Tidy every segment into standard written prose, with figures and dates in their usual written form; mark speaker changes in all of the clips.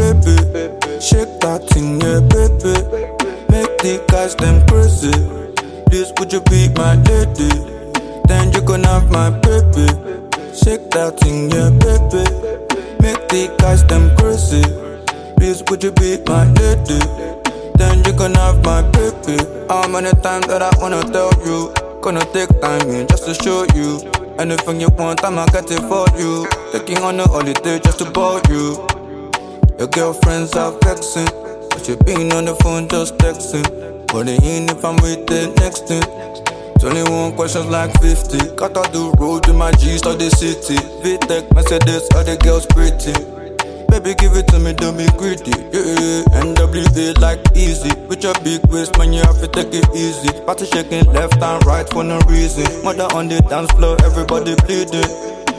Speaker 1: baby. Shake that thing, yeah, baby. Make the guys them crazy. Please, would you be my lady? Then you can have my baby. Shake that thing, yeah, baby. Make the guys them crazy. Please, would you be my lady? Then you can have my baby. How many times that I wanna tell you? Gonna take time in just to show you. Anything you want, I'ma get it for you. Taking on a holiday just to bore you. Your girlfriends are vexing, but you been on the phone just texting. Worrying if I'm with the next thing. 21 questions like 50. Got out the road with my G's to the city. VTech, Mercedes, all the girls pretty. Baby, give it to me, don't be greedy. Yeah, NWA like easy. With your big waist, man, you have to take it easy. Party shaking left and right for no reason. Mother on the dance floor, everybody bleeding.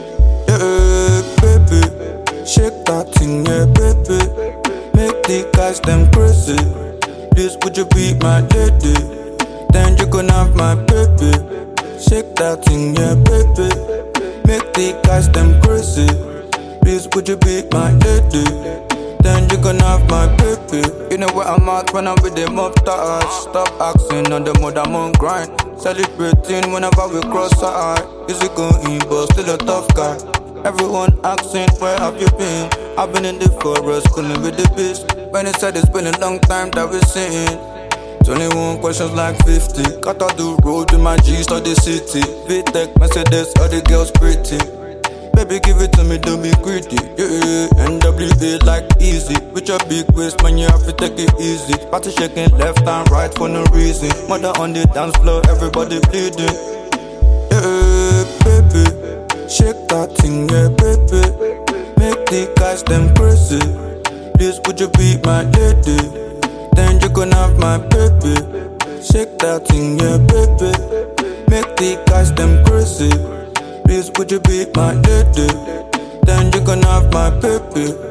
Speaker 1: Yeah, baby, shake that thing, yeah, baby. Make the guys them crazy. Please, would you be my lady? Then you can have my baby. Shake that thing, yeah, baby. Make the guys them crazy. Please, would you be my lady? Then you can have my baby. You know where I'm at when I'm with them up touch. Stop asking on the mother I'm on grind. Celebrating whenever we cross our eye. Easy going but still a tough guy. Everyone asking where have you been? I've been in the forest, cooling with the beast. When it said it's been a long time that we're seeing. 21 questions like 50. Got out the road with my G's to the city. VTech, Mercedes, all the girls pretty. Baby, give it to me, don't be greedy. Yeah, NWA like easy. With your big waist, man, you have to take it easy. Party shaking left and right for no reason. Mother on the dance floor, everybody bleeding. Yeah, baby, shake that thing, yeah, baby. Make the guys them crazy. Please, would you be my lady? Then you can have my baby. Shake that thing, yeah, baby. Make the guys them crazy. Please, would you be my lady? Then you can have my baby.